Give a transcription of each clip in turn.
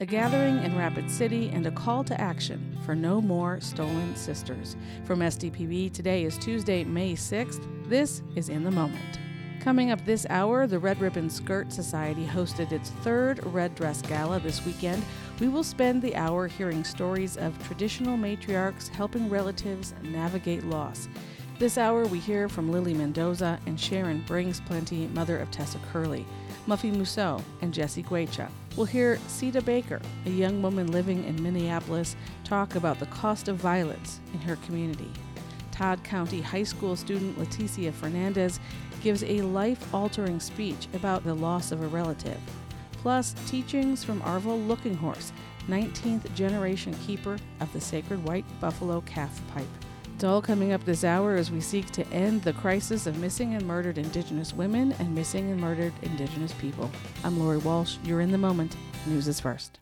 A gathering in Rapid City and a call to action for no more stolen sisters. From SDPB, today is Tuesday, May 6th. This is In the Moment. Coming up this hour, the Red Ribbon Skirt Society hosted its third Red Dress Gala this weekend. We will spend the hour hearing stories of traditional matriarchs helping relatives navigate loss. This hour, we hear from Lily Mendoza and Sharon Brings-Plenty, mother of Tessa Curley, Muffy Musso, and Jessie Guecha. We'll hear Sita Baker, a young woman living in Minneapolis, talk about the cost of violence in her community. Todd County High School student Leticia Fernandez gives a life-altering speech about the loss of a relative. Plus, teachings from Arvo Looking Horse, 19th generation keeper of the sacred white buffalo calf pipe. It's all coming up this hour as we seek to end the crisis of missing and murdered Indigenous women and missing and murdered Indigenous people. I'm Lori Walsh. You're in the moment. News is first.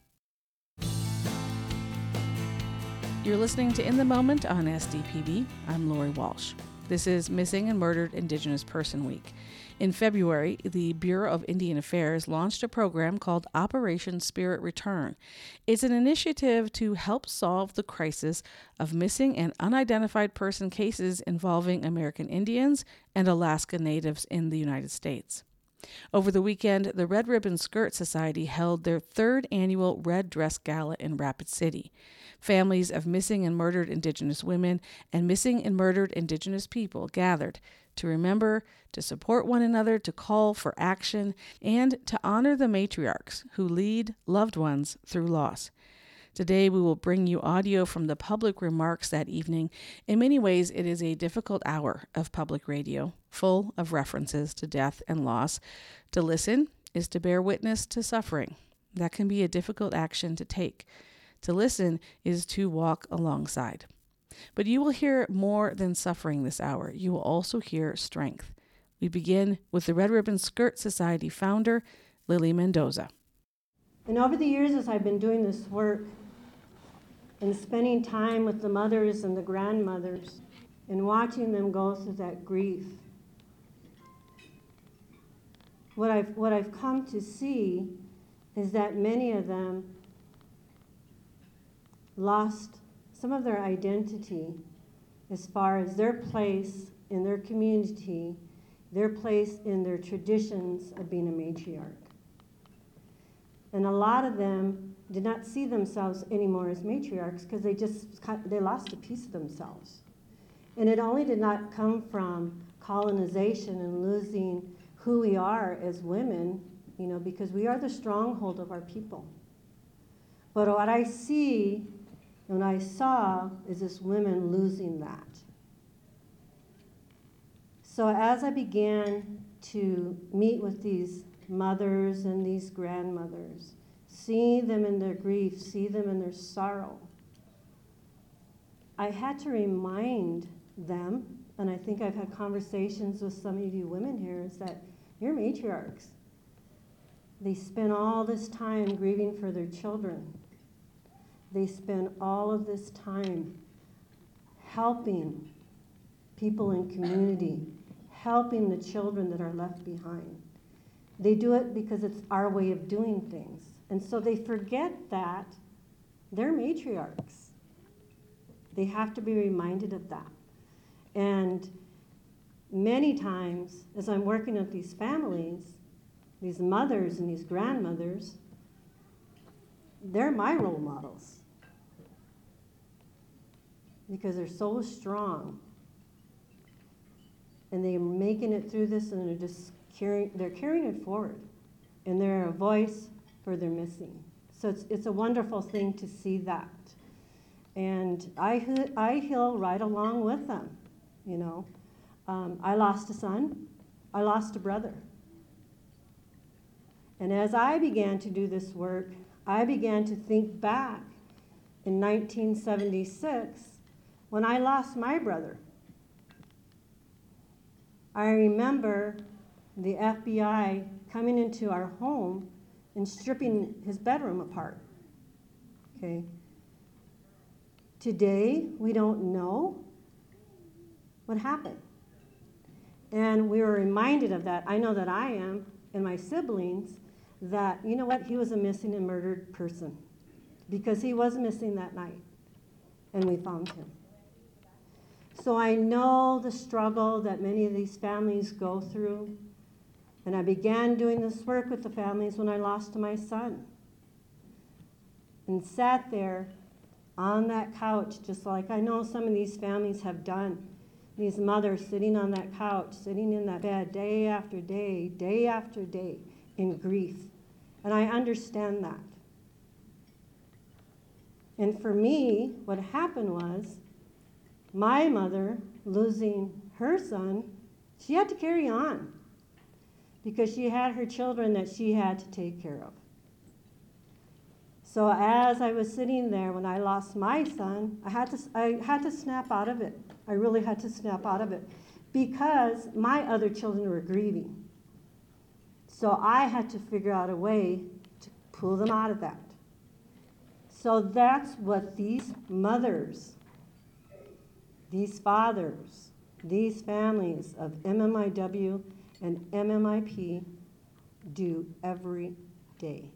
You're listening to In the Moment on SDPB. I'm Lori Walsh. This is Missing and Murdered Indigenous Person Week. In February, the Bureau of Indian Affairs launched a program called Operation Spirit Return. It's an initiative to help solve the crisis of missing and unidentified person cases involving American Indians and Alaska Natives in the United States. Over the weekend, the Red Ribbon Skirt Society held their third annual Red Dress Gala in Rapid City. Families of missing and murdered Indigenous women and missing and murdered Indigenous people gathered to remember, to support one another, to call for action, and to honor the matriarchs who lead loved ones through loss. Today, we will bring you audio from the public remarks that evening. In many ways, it is a difficult hour of public radio, full of references to death and loss. To listen is to bear witness to suffering. That can be a difficult action to take. To listen is to walk alongside. But you will hear more than suffering this hour. You will also hear strength. We begin with the Red Ribbon Skirt Society founder, Lily Mendoza. And over the years, as I've been doing this work and spending time with the mothers and the grandmothers and watching them go through that grief, what I've come to see is that many of them lost some of their identity as far as their place in their community, their place in their traditions of being a matriarch. And a lot of them did not see themselves anymore as matriarchs because they lost a piece of themselves. And it only did not come from colonization and losing who we are as women, because we are the stronghold of our people. But what I see and I saw is this women losing that. So as I began to meet with these mothers and these grandmothers, see them in their grief, see them in their sorrow, I had to remind them, and I think I've had conversations with some of you women here, is that you're matriarchs. They spend all this time grieving for their children. They spend all of this time helping people in community, helping the children that are left behind. They do it because it's our way of doing things. And so they forget that they're matriarchs. They have to be reminded of that. And many times, as I'm working with these families, these mothers and these grandmothers, they're my role models because they're so strong and they're making it through this, and they're carrying it forward, and they're a voice for their missing. So it's a wonderful thing to see that, and I heal right along with them. I lost a son, I lost a brother, and as I began to do this work, I began to think back in 1976 when I lost my brother. I remember the FBI coming into our home and stripping his bedroom apart. Okay. Today, we don't know what happened. And we were reminded of that. I know that I am, and my siblings, that, he was a missing and murdered person. because he was missing that night, and we found him. So I know the struggle that many of these families go through, and I began doing this work with the families when I lost my son, and sat there on that couch, just like I know some of these families have done. These mothers sitting on that couch, sitting in that bed day after day in grief. And I understand that. And for me, what happened was my mother losing her son, she had to carry on because she had her children that she had to take care of. So as I was sitting there when I lost my son, I had to snap out of it. I really had to snap out of it because my other children were grieving. So I had to figure out a way to pull them out of that. So that's what these mothers, these fathers, these families of MMIW and MMIP do every day.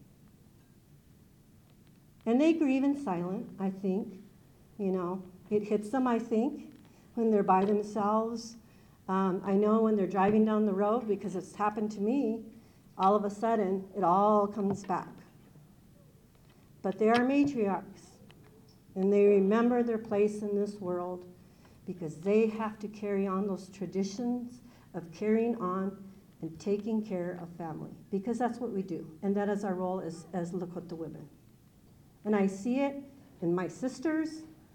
And they grieve in silence, I think. It hits them, I think, when they're by themselves. I know when they're driving down the road, because it's happened to me, all of a sudden, it all comes back. But they are matriarchs, and they remember their place in this world because they have to carry on those traditions of carrying on and taking care of family, because that's what we do, and that is our role as Lakota women. And I see it in my sisters.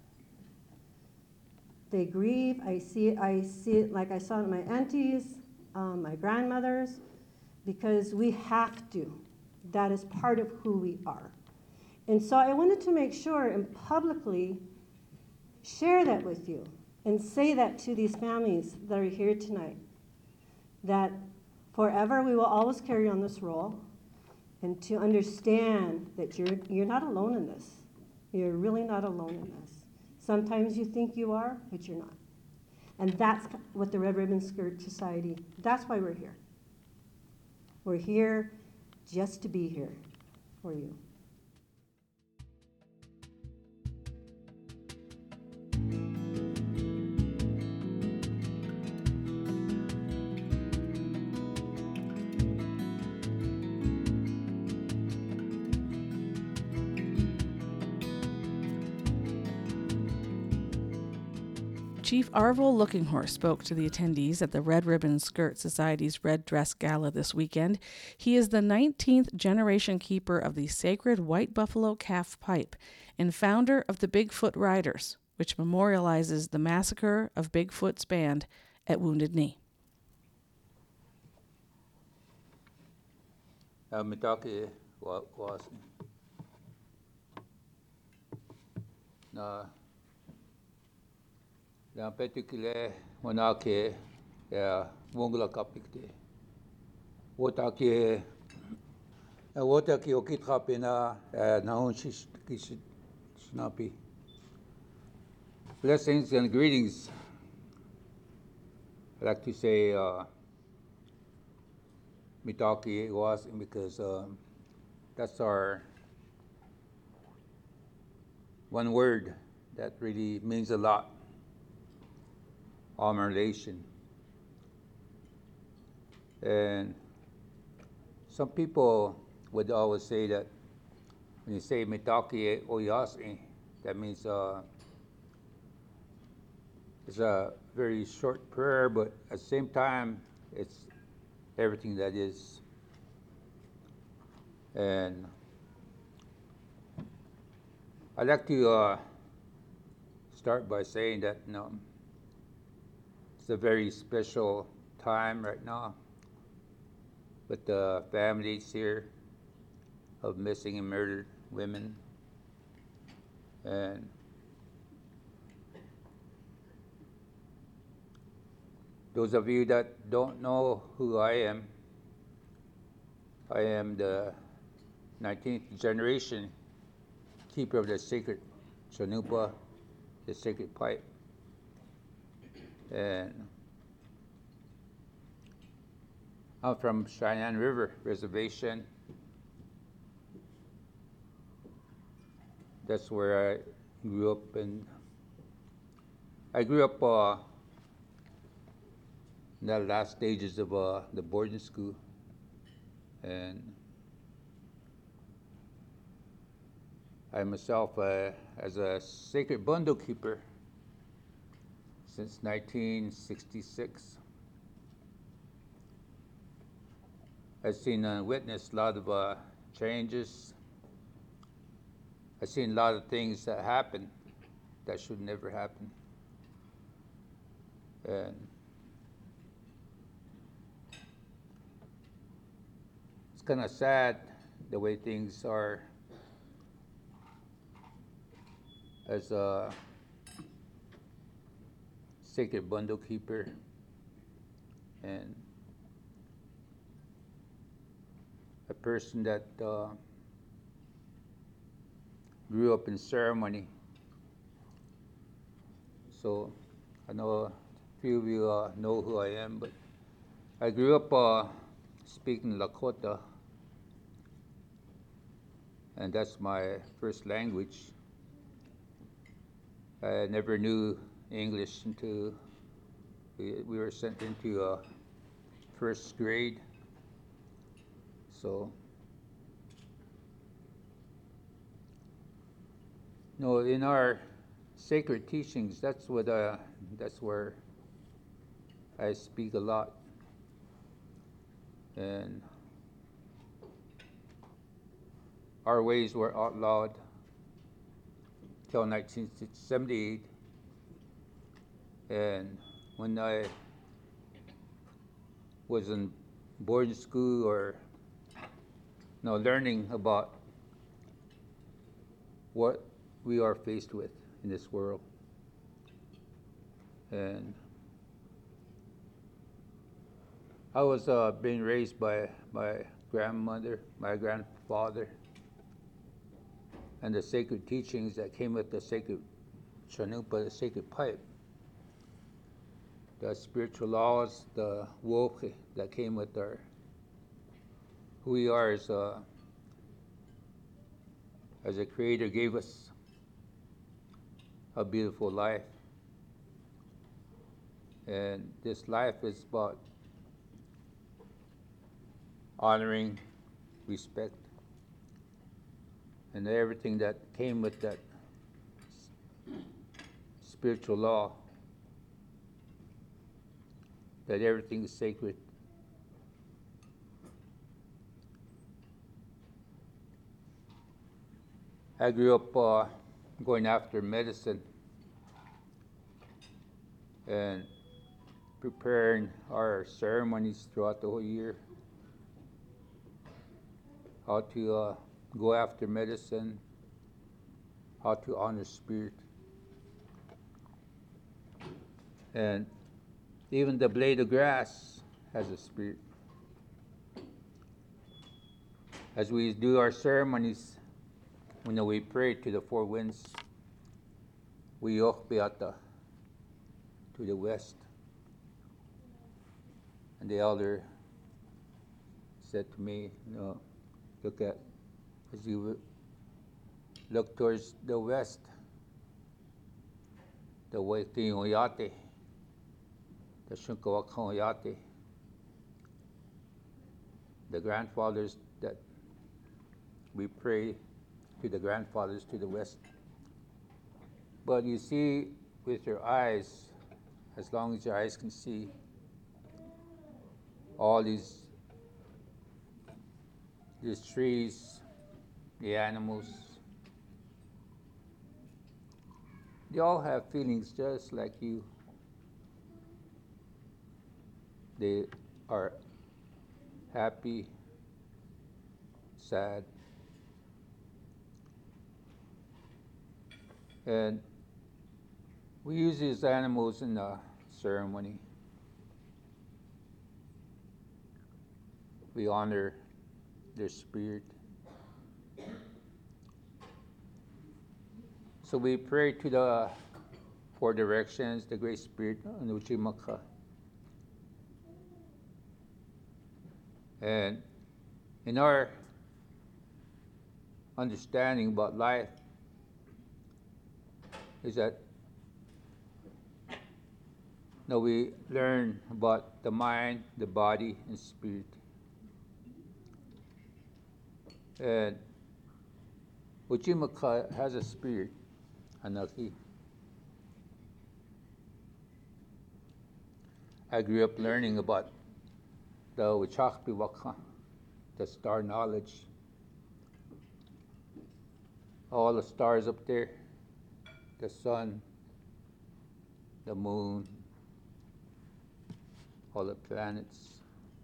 They grieve. I see it like I saw it in my aunties, my grandmothers, because we have to. That is part of who we are. And so I wanted to make sure and publicly share that with you and say that to these families that are here tonight, that forever we will always carry on this role, and to understand that you're not alone in this. You're really not alone in this. Sometimes you think you are, but you're not. And that's what the Red Ribbon Skirt Society, that's why we're here. We're here just to be here for you. Chief Arvil Lookinghorse spoke to the attendees at the Red Ribbon Skirt Society's Red Dress Gala this weekend. He is the 19th generation keeper of the sacred White Buffalo Calf Pipe and founder of the Bigfoot Riders, which memorializes the massacre of Bigfoot's band at Wounded Knee. Mitaki was na la petukile wanake ya wongla kapikte wotaki okitrapena naon snappy. Blessings and greetings. I'd like to say Mitaki was because that's our one word that really means a lot. Relation. And some people would always say that when you say Mitaki Oyasi, that means it's a very short prayer, but at the same time, it's everything that is. And I'd like to start by saying that it's a very special time right now with the families here of missing and murdered women. And those of you that don't know who I am the 19th generation keeper of the sacred Chanupa, the sacred pipe. And I'm from Cheyenne River Reservation. that's where I grew up, and I grew up in the last stages of the boarding school, and I myself, as a sacred bundle keeper since 1966, I've seen and witnessed a lot of changes. I've seen a lot of things that happen that should never happen. And it's kind of sad the way things are as a sacred bundle keeper, and a person that grew up in ceremony. So I know a few of you know who I am, but I grew up speaking Lakota, and that's my first language. I never knew English until we were sent into first grade. So, no, in our sacred teachings, that's where I speak a lot, and our ways were outlawed till 1978, and when I was in boarding school or learning about what we are faced with in this world. And I was being raised by my grandmother, my grandfather, and the sacred teachings that came with the sacred Chanukpa, the sacred pipe, the spiritual laws, the woke that came with who we are as a Creator gave us a beautiful life. And this life is about honoring, respect, and everything that came with that spiritual law, that everything is sacred. I grew up going after medicine and preparing our ceremonies throughout the whole year, how to go after medicine, how to honor spirit. And even the blade of grass has a spirit. As we do our ceremonies, we pray to the four winds. We Beata to the west. And the elder said to me, as you look towards the west, the Waiting Oyate, the Shunkawakon Oyate, the grandfathers that we pray to, the grandfathers to the west. But you see with your eyes, as long as your eyes can see, all these trees, the animals, they all have feelings just like you. They are happy, sad, and we use these animals in the ceremony. We honor their spirit. So we pray to the four directions, the Great Spirit, Anuchimaka. And in our understanding about life, is that now we learn about the mind, the body, and spirit. And Uchimaka has a spirit, Anaki. I grew up learning about the Uchakpiwaka, the star knowledge. All the stars up there, the sun, the moon, all the planets.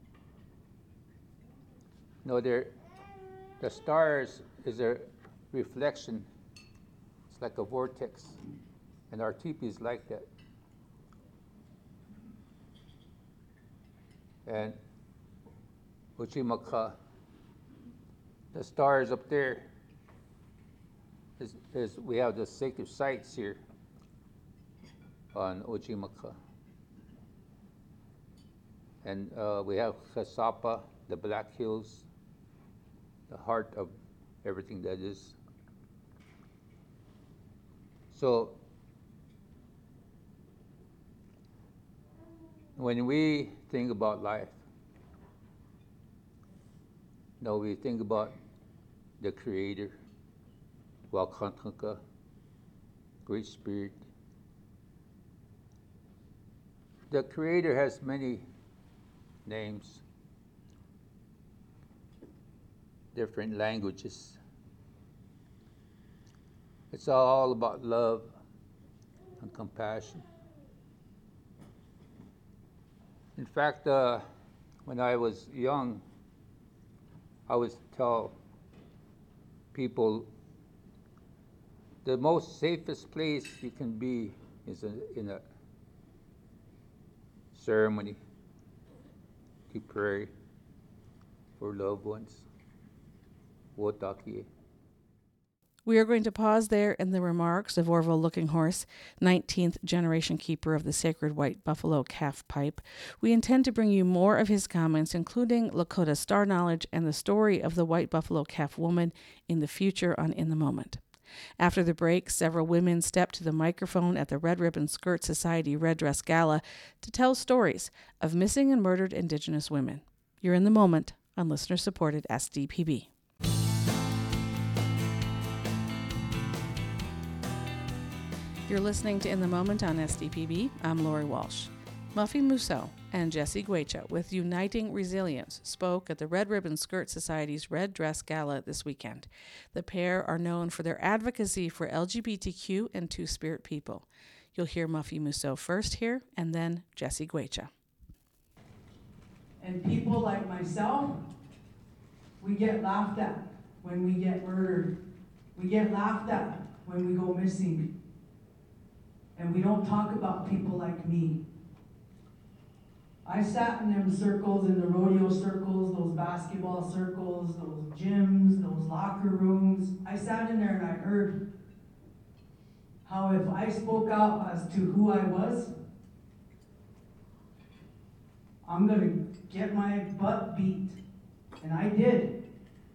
No, the stars is a reflection. It's like a vortex, and our teepee is like that. And Uchimaka, the stars up there, is we have the sacred sites here on Uchimaka. And we have Kasapa, the Black Hills, the heart of everything that is. So when we think about life, no, we think about the Creator, Wakantanka, Great Spirit. The Creator has many names, different languages. It's all about love and compassion. In fact, when I was young, I would tell people the most safest place you can be is in a ceremony to pray for loved ones. Wotakie. We are going to pause there in the remarks of Orville Looking Horse, 19th generation keeper of the sacred white buffalo calf pipe. We intend to bring you more of his comments, including Lakota star knowledge and the story of the white buffalo calf woman in the future on In the Moment. After the break, several women stepped to the microphone at the Red Ribbon Skirt Society Red Dress Gala to tell stories of missing and murdered Indigenous women. You're in the Moment on listener-supported SDPB. You're listening to In the Moment on SDPB. I'm Lori Walsh. Muffy Musso and Jesse Guecha with Uniting Resilience spoke at the Red Ribbon Skirt Society's Red Dress Gala this weekend. The pair are known for their advocacy for LGBTQ and Two-Spirit people. You'll hear Muffy Musso first here, and then Jesse Guecha. And people like myself, we get laughed at when we get murdered. We get laughed at when we go missing. And we don't talk about people like me. I sat in them circles, in the rodeo circles, those basketball circles, those gyms, those locker rooms. I sat in there and I heard how if I spoke out as to who I was, I'm gonna get my butt beat. And I did.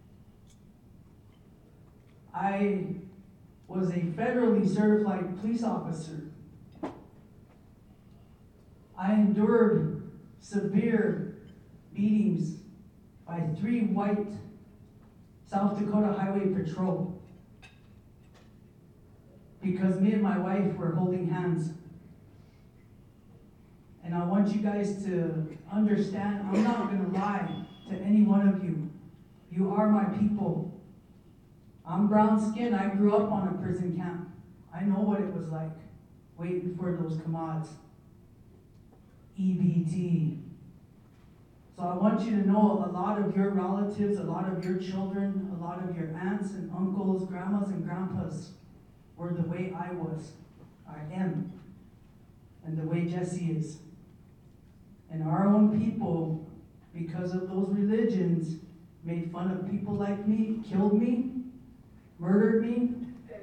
I was a federally certified police officer. I endured severe beatings by 3 white South Dakota Highway Patrol because me and my wife were holding hands. And I want you guys to understand, I'm not gonna lie to any one of you. You are my people. I'm brown skinned, I grew up on a prison camp. I know what it was like, waiting for those commods. EBT. So I want you to know a lot of your relatives, a lot of your children, a lot of your aunts and uncles, grandmas and grandpas were the way I was, I am, and the way Jesse is. And our own people, because of those religions, made fun of people like me, killed me, murdered me,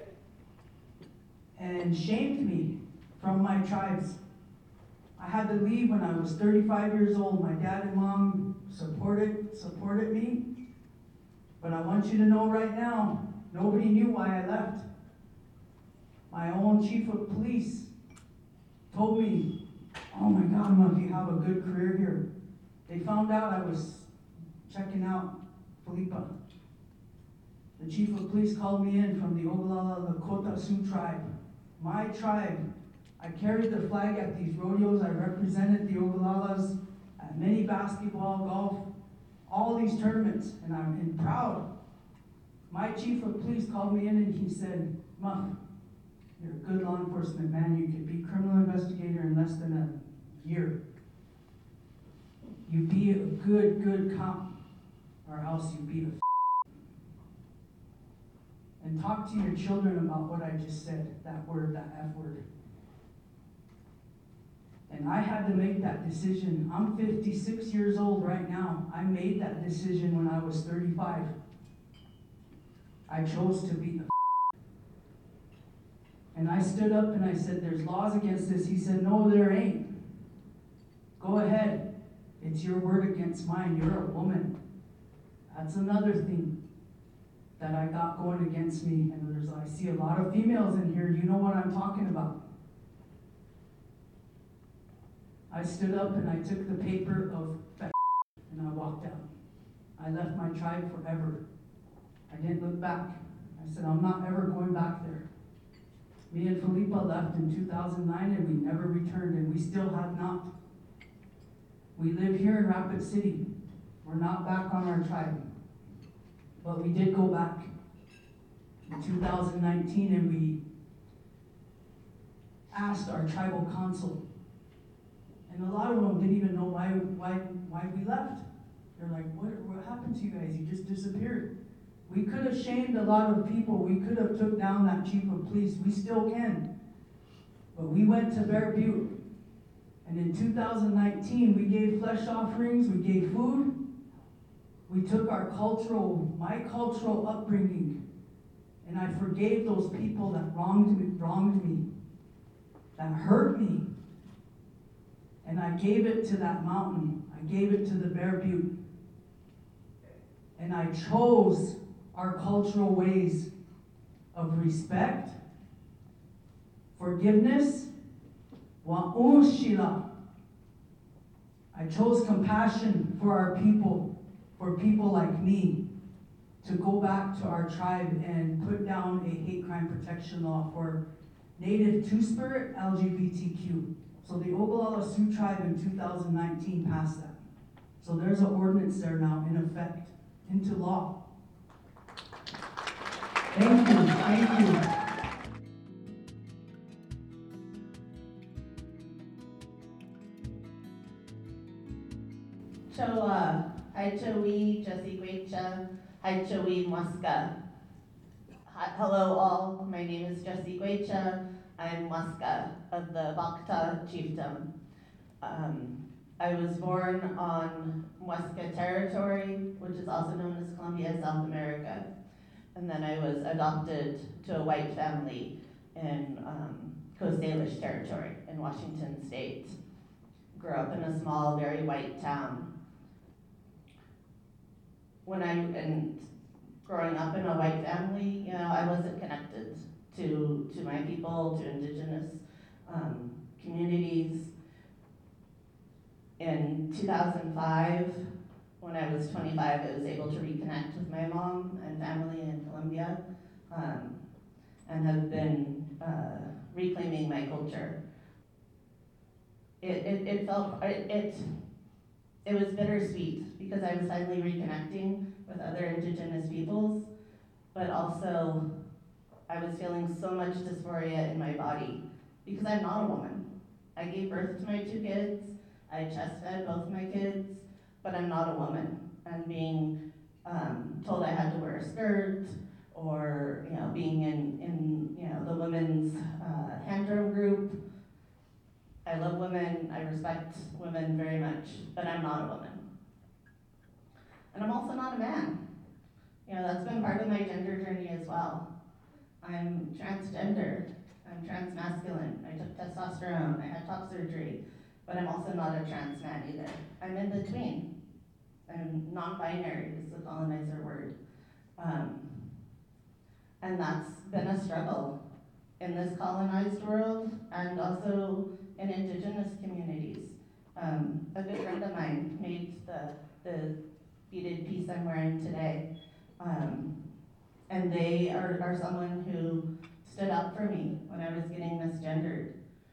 and shamed me from my tribes. I had to leave when I was 35 years old. My dad and mom supported me. But I want you to know right now, nobody knew why I left. my own chief of police told me, oh my God, Muff, you have a good career here. They found out I was checking out Felipa. The chief of police called me in from the Oglala Lakota Sioux tribe. My tribe. I carried the flag at these rodeos. I represented the Oglalas at many basketball, golf, all these tournaments, and I'm proud. My chief of police called me in and he said, Muff, you're a good law enforcement man. You could be criminal investigator in less than a year. You be a good cop, or else you be a and talk to your children about what I just said, that word, that F word. And I had to make that decision. I'm 56 years old right now. I made that decision when I was 35. I chose to be the and I stood up and I said, there's laws against this. He said, no, there ain't. Go ahead. It's your word against mine. You're a woman. That's another thing that I got going against me. And I see a lot of females in here. You know what I'm talking about. I stood up and I took the paper of and I walked out. I left my tribe forever. I didn't look back. I said, I'm not ever going back there. Me and Felipa left in 2009 and we never returned, and we still have not. We live here in Rapid City. We're not back on our tribe. But we did go back in 2019 and we asked our tribal council. And a lot of them didn't even know why we left. They're like, what happened to you guys? You just disappeared. We could have shamed a lot of people. We could have took down that chief of police. We still can. But we went to Bear Butte. And in 2019, we gave flesh offerings. We gave food. We took my cultural upbringing. And I forgave those people that wronged me, that hurt me. And I gave it to that mountain. I gave it to the Bear Butte. And I chose our cultural ways of respect, forgiveness, wa'ushila. I chose compassion for our people, for people like me, to go back to our tribe and put down a hate crime protection law for Native Two-Spirit LGBTQ. So the Oglala Sioux tribe in 2019 passed that. So there's an ordinance there now in effect, into law. Thank you. Choa, hi Chowi, Jesse Guecha, hi Chowi Muska. Hello all, my name is Jesse Guecha. I'm Muska of the Bakta chiefdom. I was born on Muska territory, which is also known as Colombia, South America. And then I was adopted to a white family in Coast Salish territory in Washington state. Grew up in a small, very white town. Growing up in a white family, I wasn't connected to my people, to indigenous communities. In 2005, when I was 25, I was able to reconnect with my mom and family in Colombia, and have been reclaiming my culture. It was bittersweet because I was finally reconnecting with other indigenous peoples, but also I was feeling so much dysphoria in my body because I'm not a woman. I gave birth to my 2 kids, I chest fed both my kids, but I'm not a woman. I'm being told I had to wear a skirt, or being in the women's hand drum group. I love women, I respect women very much, but I'm not a woman. And I'm also not a man. That's been part of my gender journey as well. I'm transgender, I'm transmasculine, I took testosterone, I had top surgery, but I'm also not a trans man either. I'm in between. I'm non-binary is the colonizer word. And that's been a struggle in this colonized world and also in indigenous communities. A good friend of mine made the beaded piece I'm wearing today. And they are someone who stood up for me when I was getting misgendered.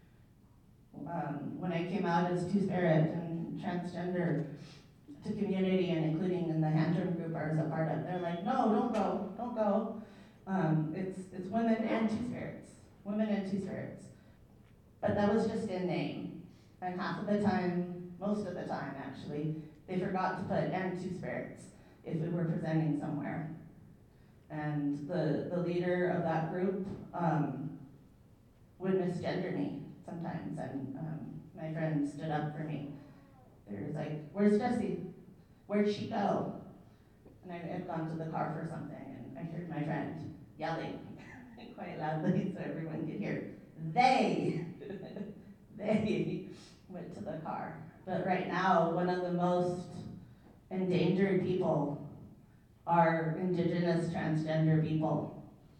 When I came out as two-spirit and transgender to community and including in the Hantrum group I was a part of, they're like, no, don't go. It's women and two-spirits. But that was just in name. And half of the time, most of the time actually, they forgot to put and two-spirits if we were presenting somewhere. And the leader of that group would misgender me sometimes, and my friend stood up for me. They was like, where's Jessie? Where'd she go? And I had gone to the car for something, and I heard my friend yelling quite loudly so everyone could hear. They went to the car. But right now, one of the most endangered people are indigenous transgender people.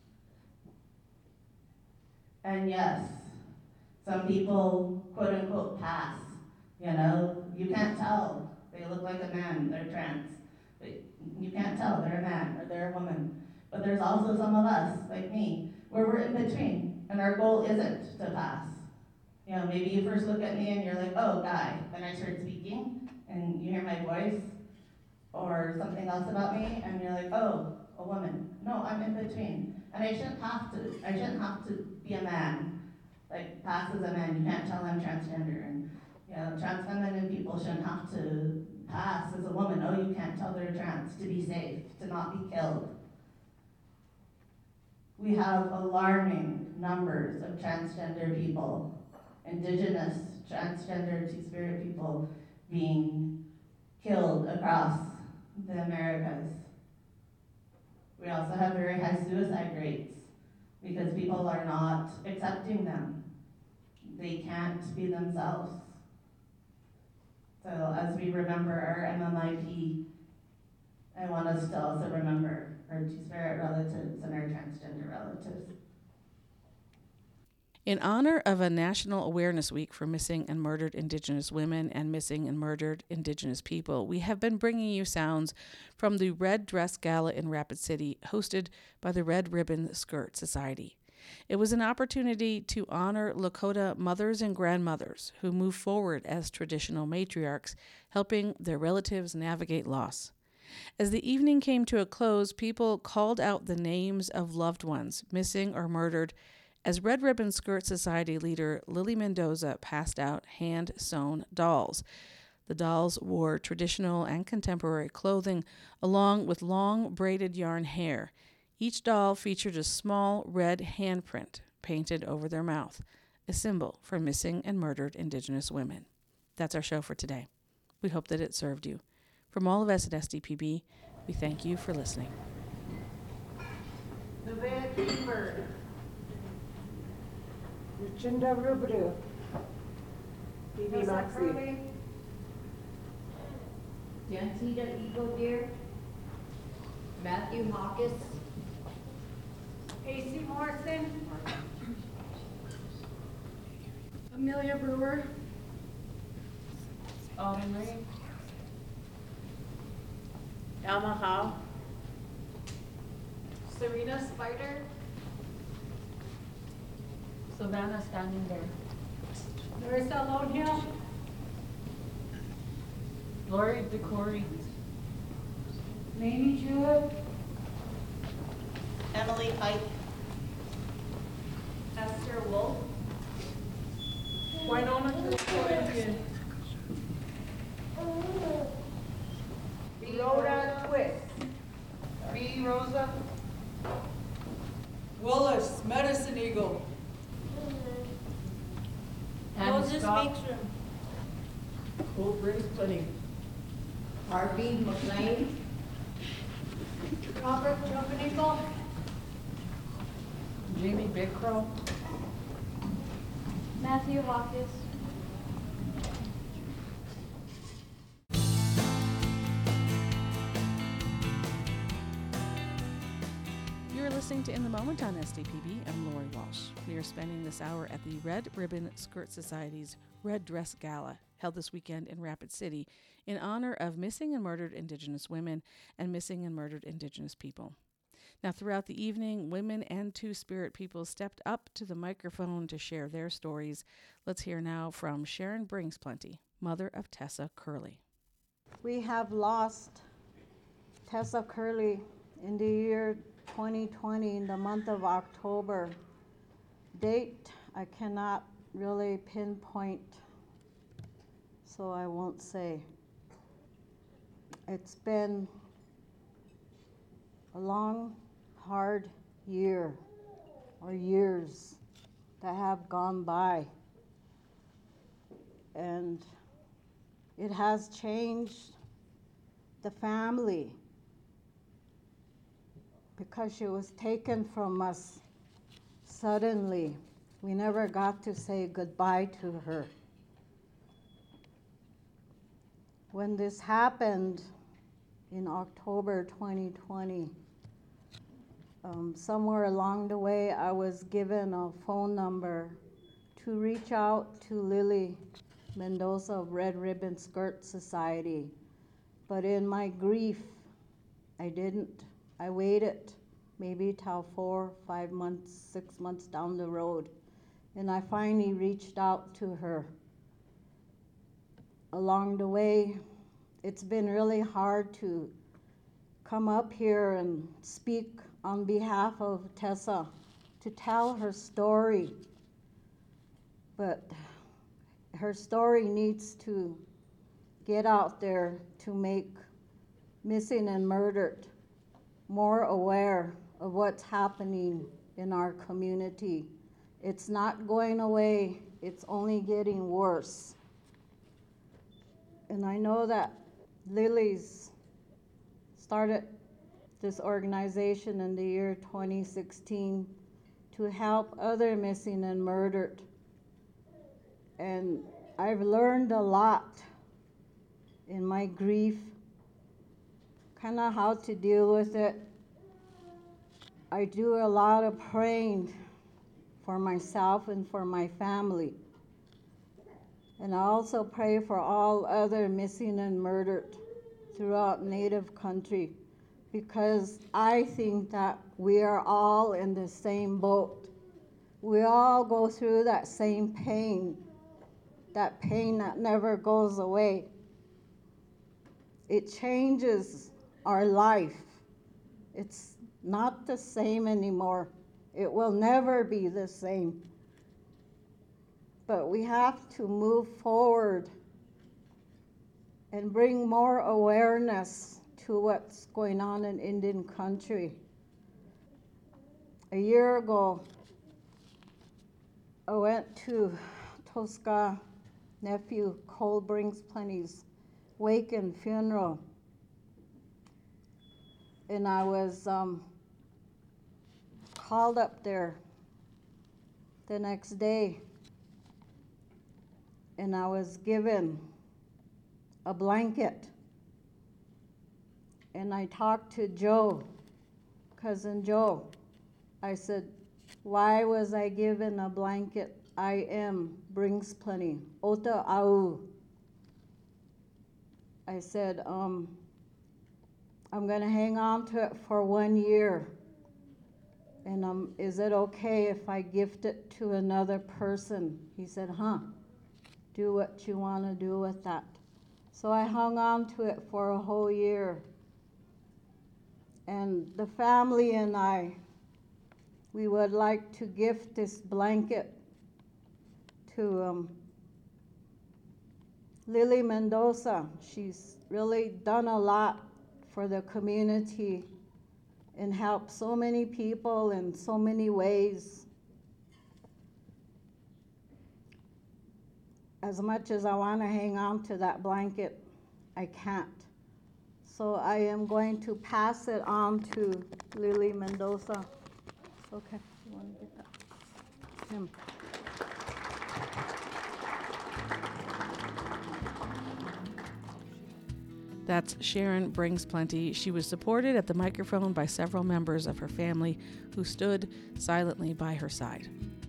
And yes, some people quote unquote pass, you can't tell. They look like a man, they're trans. But you can't tell they're a man or they're a woman. But there's also some of us, like me, where we're in between, and our goal isn't to pass. Maybe you first look at me and you're like, oh, guy. Then I start speaking, and you hear my voice, or something else about me, and you're like, oh, a woman. No, I'm in between. And I shouldn't have to be a man. Like, pass as a man, you can't tell I'm transgender. And, trans feminine people shouldn't have to pass as a woman. Oh, you can't tell they're trans, to be safe, to not be killed. We have alarming numbers of transgender people, indigenous, transgender, two-spirit people being killed across the Americas. We also have very high suicide rates because people are not accepting them. They can't be themselves. So as we remember our MMIP, I want us to also remember our two-spirit relatives and our transgender relatives. In honor of a National Awareness Week for Missing and Murdered Indigenous Women and Missing and Murdered Indigenous People, we have been bringing you sounds from the Red Dress Gala in Rapid City, hosted by the Red Ribbon Skirt Society. It was an opportunity to honor Lakota mothers and grandmothers who move forward as traditional matriarchs, helping their relatives navigate loss. As the evening came to a close, people called out the names of loved ones missing or murdered as Red Ribbon Skirt Society leader Lily Mendoza passed out hand-sewn dolls. The dolls wore traditional and contemporary clothing along with long braided yarn hair. Each doll featured a small red handprint painted over their mouth, a symbol for missing and murdered Indigenous women. That's our show for today. We hope that it served you. From all of us at SDPB, we thank you for listening. Chinda Rubru. Bibi Maxi. Jancita Eagle Deer. Matthew Hawkins. AC Morrison. Amelia Brewer. Autumn Reed. Alma Howe. Serena Spider. Savannah Standing There. Larissa Lonehill. Lori DeCory. Mamie Jewett. Emily Pike. Esther Wolf. Winona Twist. Rhoda Twist. B. Rosa. Willis, Medicine Eagle. Moses Makestrom. Cool Breeze Pudding. Harvey McLean. Robert Jovenico. Jamie Big Crow. Matthew Hawkins. You're listening to In the Moment on SDPB. I'm Lori Walsh. We are spending this hour at the Red Ribbon Skirt Society's Red Dress Gala, held this weekend in Rapid City, in honor of missing and murdered Indigenous women and missing and murdered Indigenous people. Now, throughout the evening, women and Two-Spirit people stepped up to the microphone to share their stories. Let's hear now from Sharon Plenty, mother of Tessa Curley. We have lost Tessa Curley in the year 2020, in the month of October. Date, I cannot really pinpoint, so I won't say. It's been a long, hard year, or years, that have gone by. And it has changed the family, because she was taken from us suddenly. We never got to say goodbye to her. When this happened in October 2020, somewhere along the way, I was given a phone number to reach out to Lily Mendoza of Red Ribbon Skirt Society. But in my grief, I didn't. I waited maybe till 4, 5 months, 6 months down the road, and I finally reached out to her. Along the way, it's been really hard to come up here and speak on behalf of Tessa, to tell her story. But her story needs to get out there to make missing and murdered more aware of what's happening in our community. It's not going away, it's only getting worse. And I know that Lily's started this organization in the year 2016 to help other missing and murdered. And I've learned a lot in my grief, kind of how to deal with it. I do a lot of praying for myself and for my family. And I also pray for all other missing and murdered throughout Native country, because I think that we are all in the same boat. We all go through that same pain that never goes away. It changes our life. It's not the same anymore. It will never be the same. But we have to move forward and bring more awareness to what's going on in Indian country. A year ago, I went to Tosca nephew Cole Plenty's wake and funeral. And I was called up there the next day, and I was given a blanket. And I talked to Joe, cousin Joe. I said, why was I given a blanket? I am brings plenty. Ota au. I said, I'm gonna hang on to it for 1 year. And is it okay if I gift it to another person? He said, do what you wanna do with that. So I hung on to it for a whole year. And the family and I, we would like to gift this blanket to Lily Mendoza. She's really done a lot for the community and helped so many people in so many ways. As much as I want to hang on to that blanket, I can't. So I am going to pass it on to Lily Mendoza. Okay, you want to get that? Him. That's Sharon Brings Plenty. She was supported at the microphone by several members of her family who stood silently by her side.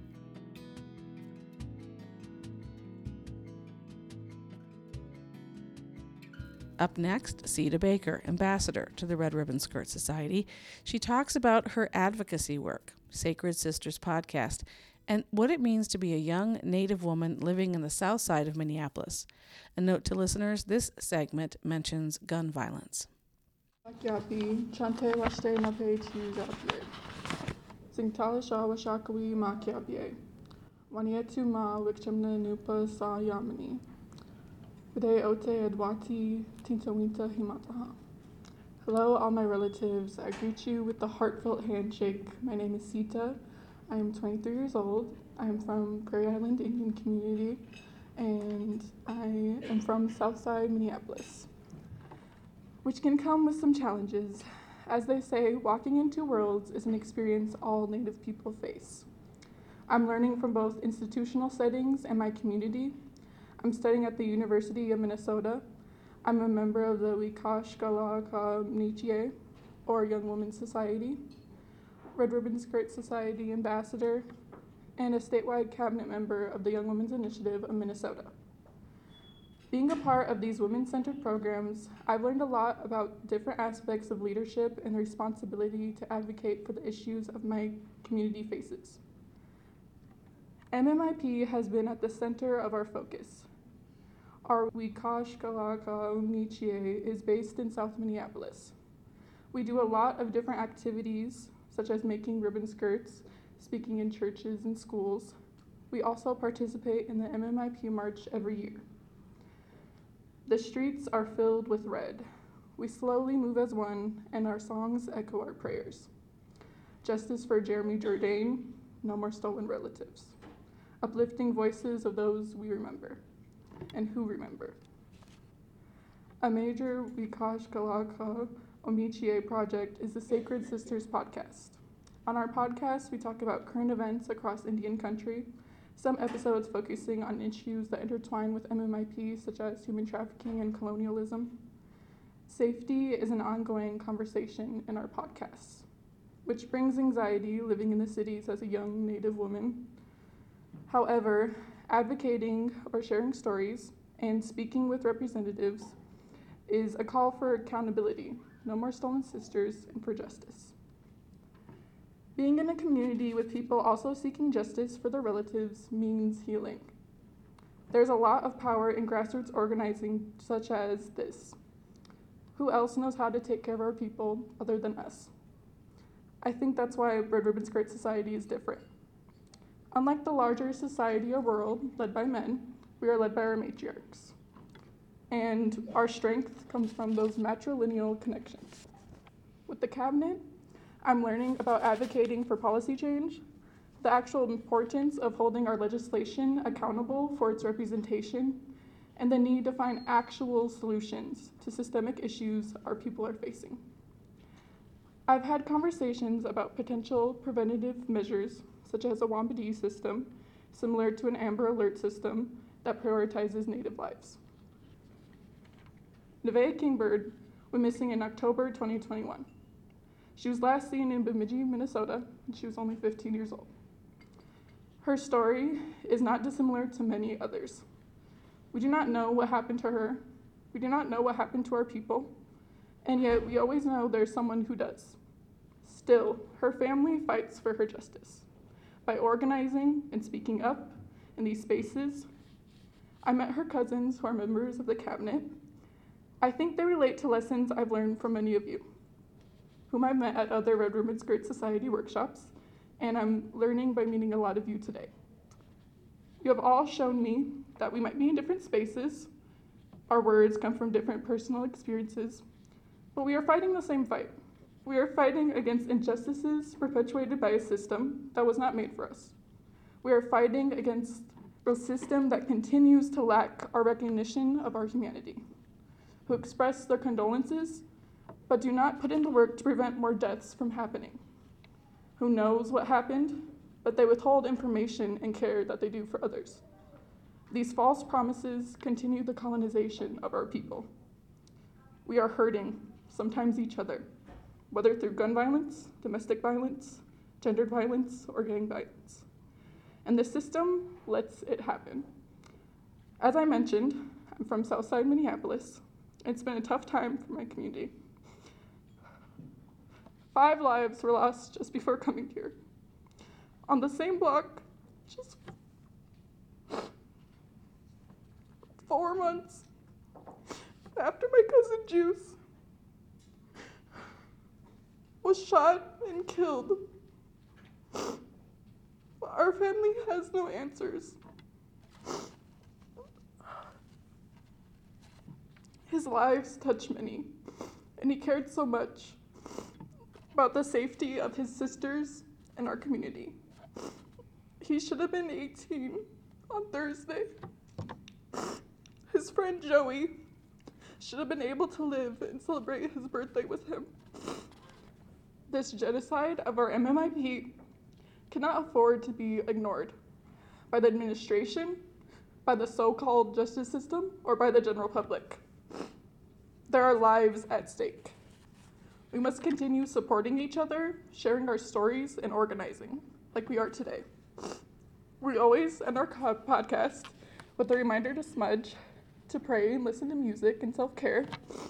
Up next, Sita Baker, ambassador to the Red Ribbon Skirt Society. She talks about her advocacy work, Sacred Sisters podcast, and what it means to be a young Native woman living in the south side of Minneapolis. A note to listeners, this segment mentions gun violence. Makiapi, chante washte nape tiujapie. Singtala sha washakawi makiapie. Wanietu ma wikchemna nupa sa yamani. Vide ote adwati tintawinta himataha. Hello, all my relatives. I greet you with the heartfelt handshake. My name is Sita. I am 23 years old. I am from Prairie Island Indian Community, and I am from Southside Minneapolis, which can come with some challenges. As they say, walking in two worlds is an experience all Native people face. I'm learning from both institutional settings and my community. I'm studying at the University of Minnesota. I'm a member of the Wikashkalaka Nichie, or Young Women's Society, Red Ribbon Skirt Society ambassador, and a statewide cabinet member of the Young Women's Initiative of Minnesota. Being a part of these women-centered programs, I've learned a lot about different aspects of leadership and the responsibility to advocate for the issues of my community faces. MMIP has been at the center of our focus. Our Wikashkalaka Nichie is based in South Minneapolis. We do a lot of different activities, such as making ribbon skirts, speaking in churches and schools. We also participate in the MMIP March every year. The streets are filled with red. We slowly move as one, and our songs echo our prayers. Justice for Jeremy Jourdain, no more stolen relatives. Uplifting voices of those we remember and who remember. A major Wikashkalaka Omichie project is the Sacred Sisters podcast. On our podcast, we talk about current events across Indian country, some episodes focusing on issues that intertwine with MMIP, such as human trafficking and colonialism. Safety is an ongoing conversation in our podcasts, which brings anxiety living in the cities as a young Native woman. However, advocating or sharing stories and speaking with representatives is a call for accountability, no more stolen sisters, and for justice. Being in a community with people also seeking justice for their relatives means healing. There's a lot of power in grassroots organizing such as this. Who else knows how to take care of our people other than us? I think that's why Red Ribbon Skirt Society is different. Unlike the larger society or world led by men, we are led by our matriarchs. And our strength comes from those matrilineal connections. With the cabinet, I'm learning about advocating for policy change, the actual importance of holding our legislation accountable for its representation, and the need to find actual solutions to systemic issues our people are facing. I've had conversations about potential preventative measures, such as a WAMPD system, similar to an Amber Alert system that prioritizes Native lives. Nevaeh Kingbird went missing in October 2021. She was last seen in Bemidji, Minnesota, and she was only 15 years old. Her story is not dissimilar to many others. We do not know what happened to her. We do not know what happened to our people, and yet we always know there's someone who does. Still, her family fights for her justice. By organizing and speaking up in these spaces, I met her cousins who are members of the cabinet. I think they relate to lessons I've learned from many of you, whom I've met at other Red Ribbon Skirt Society workshops, and I'm learning by meeting a lot of you today. You have all shown me that we might be in different spaces, our words come from different personal experiences, but we are fighting the same fight. We are fighting against injustices perpetuated by a system that was not made for us. We are fighting against a system that continues to lack our recognition of our humanity, who express their condolences, but do not put in the work to prevent more deaths from happening, who knows what happened, but they withhold information and care that they do for others. These false promises continue the colonization of our people. We are hurting, sometimes each other, whether through gun violence, domestic violence, gendered violence, or gang violence. And the system lets it happen. As I mentioned, I'm from Southside Minneapolis. It's been a tough time for my community. 5 lives were lost just before coming here. On the same block, just 4 months after my cousin Juice was shot and killed. Our family has no answers. His lives touched many, and he cared so much about the safety of his sisters and our community. He should have been 18 on Thursday. His friend Joey should have been able to live and celebrate his birthday with him. This genocide of our MMIP cannot afford to be ignored by the administration, by the so-called justice system, or by the general public. There are lives at stake. We must continue supporting each other, sharing our stories, and organizing, like we are today. We always end our podcast with a reminder to smudge, to pray and listen to music and self-care.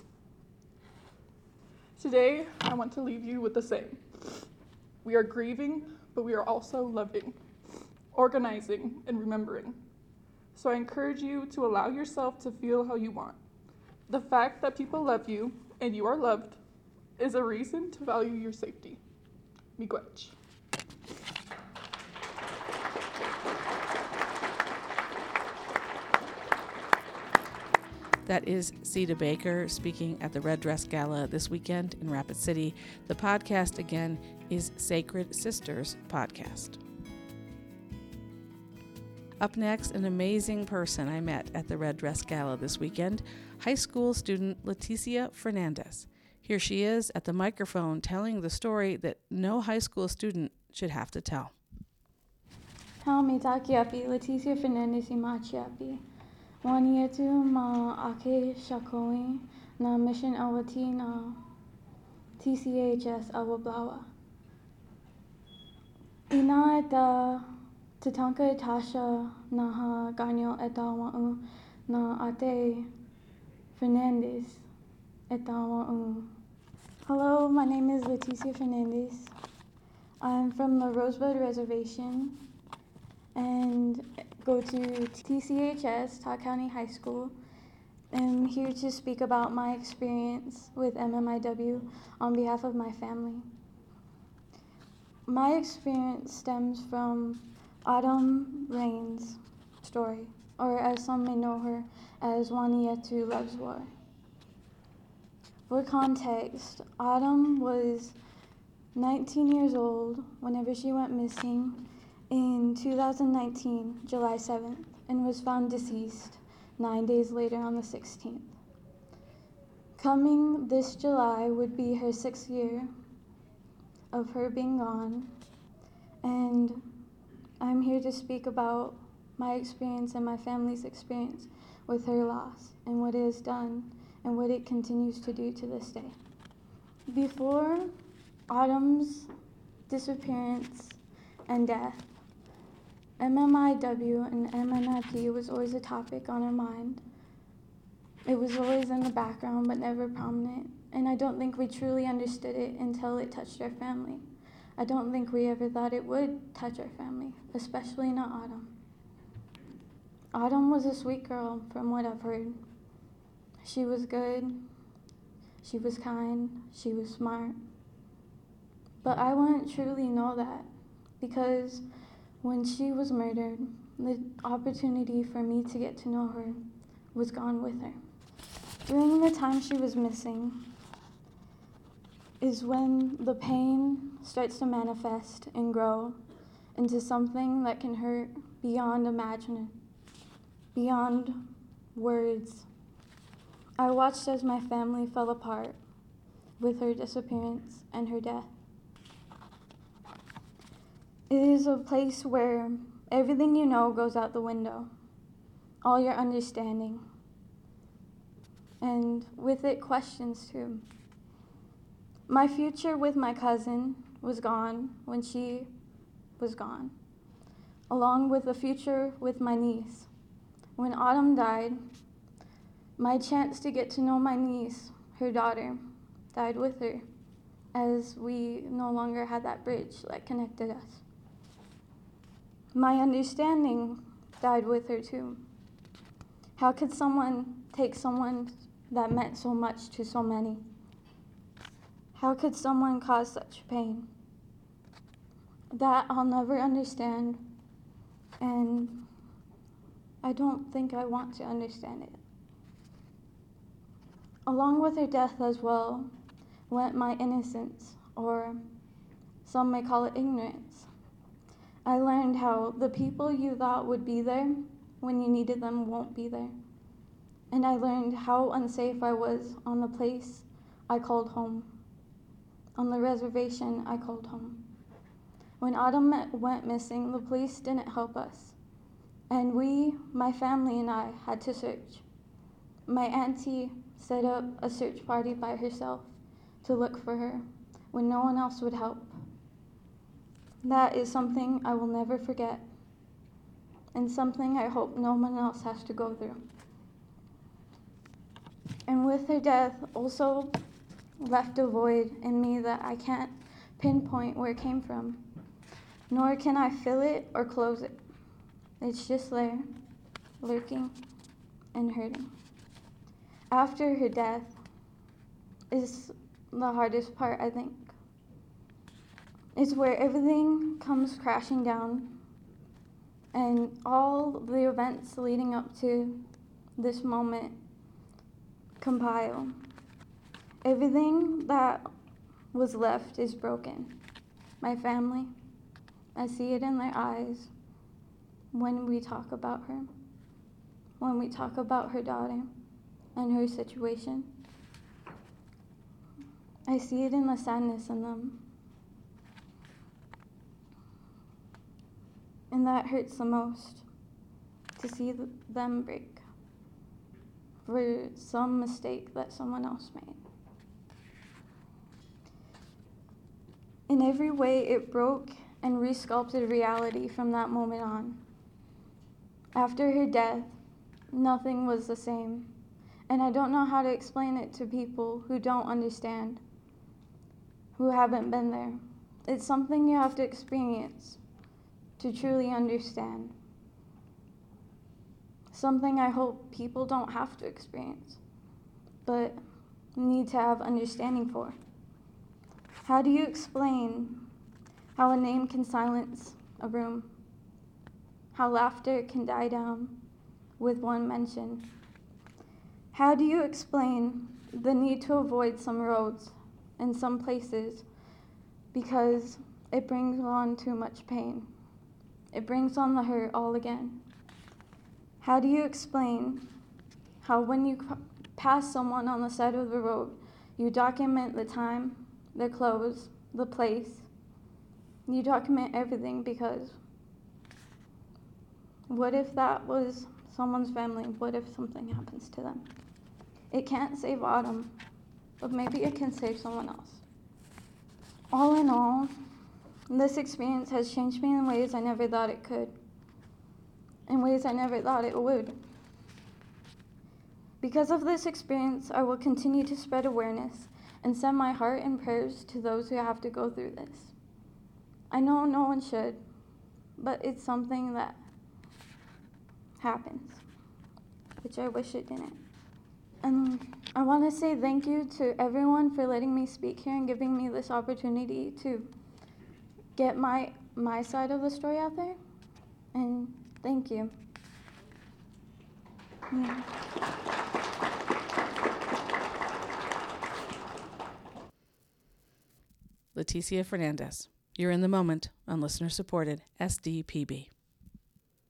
Today, I want to leave you with the same. We are grieving, but we are also loving, organizing, and remembering. So I encourage you to allow yourself to feel how you want. The fact that people love you and you are loved is a reason to value your safety. Miigwech. That is Sita Baker speaking at the Red Dress Gala this weekend in Rapid City. The podcast, again, is Sacred Sisters Podcast. Up next, an amazing person I met at the Red Dress Gala this weekend, high school student Leticia Fernandez. Here she is at the microphone telling the story that no high school student should have to tell. Haumitakiapi, Leticia Fernandez Imachiapi. Wanietu ma ake shakoi na mission awati na TCHS Awablawa. Ina eta tatanka tasha naha ganyo eta wa'u na ate Fernandez eta wa'u. Hello, my name is Leticia Fernandez. I'm from the Rosebud Reservation and go to TCHS, Todd County High School. I'm here to speak about my experience with MMIW on behalf of my family. My experience stems from Autumn Rain's story, or as some may know her as Wanietu Loves War. For context, Autumn was 19 years old whenever she went missing in 2019, July 7th, and was found deceased 9 days later on the 16th. Coming this July would be her 6th year of her being gone, and I'm here to speak about my experience and my family's experience with her loss and what it has done and what it continues to do to this day. Before Autumn's disappearance and death, MMIW and MMIP was always a topic on our mind. It was always in the background but never prominent, and I don't think we truly understood it until it touched our family. I don't think we ever thought it would touch our family, especially not Autumn. Autumn was a sweet girl from what I've heard. She was good, she was kind, she was smart. But I wouldn't truly know that because when she was murdered, the opportunity for me to get to know her was gone with her. During the time she was missing is when the pain starts to manifest and grow into something that can hurt beyond imagining, beyond words. I watched as my family fell apart with her disappearance and her death. It is a place where everything you know goes out the window, all your understanding. and with it, questions too. My future with my cousin was gone when she was gone, along with the future with my niece. When Autumn died, my chance to get to know my niece, her daughter, died with her, as we no longer had that bridge that connected us. My understanding died with her too. How could someone take someone that meant so much to so many? How could someone cause such pain? That I'll never understand, and I don't think I want to understand it. Along with her death as well went my innocence, or some may call it ignorance. I learned how the people you thought would be there when you needed them won't be there. And I learned how unsafe I was on the place I called home, on the reservation I called home. When Autumn went missing, the police didn't help us. And we, my family and I, had to search. My auntie set up a search party by herself to look for her when no one else would help. That is something I will never forget, and something I hope no one else has to go through. And with her death also left a void in me that I can't pinpoint where it came from, nor can I fill it or close it. It's just there, lurking and hurting. After her death is the hardest part, I think. It's where everything comes crashing down, and all the events leading up to this moment compile. Everything that was left is broken. My family, I see it in their eyes when we talk about her, when we talk about her daughter and her situation. I see it in the sadness in them. And that hurts the most, to see them break for some mistake that someone else made. In every way, it broke and resculpted reality from that moment on. After her death, nothing was the same, and I don't know how to explain it to people who don't understand, who haven't been there. It's something you have to experience to truly understand. Something I hope people don't have to experience, but need to have understanding for. How do you explain how a name can silence a room? How laughter can die down with one mention? How do you explain the need to avoid some roads in some places because it brings on too much pain? It brings on the hurt all again. How do you explain how when you pass someone on the side of the road, you document the time, the clothes, the place. You document everything because what if that was someone's family? What if something happens to them? It can't save Autumn, but maybe it can save someone else. All in all, this experience has changed me in ways I never thought it could, in ways I never thought it would. Because of this experience, I will continue to spread awareness and send my heart and prayers to those who have to go through this. I know no one should, but it's something that happens, which I wish it didn't. And I want to say thank you to everyone for letting me speak here and giving me this opportunity to get my side of the story out there. And thank you. Yeah. Leticia Fernandez. You're in the moment on listener-supported SDPB.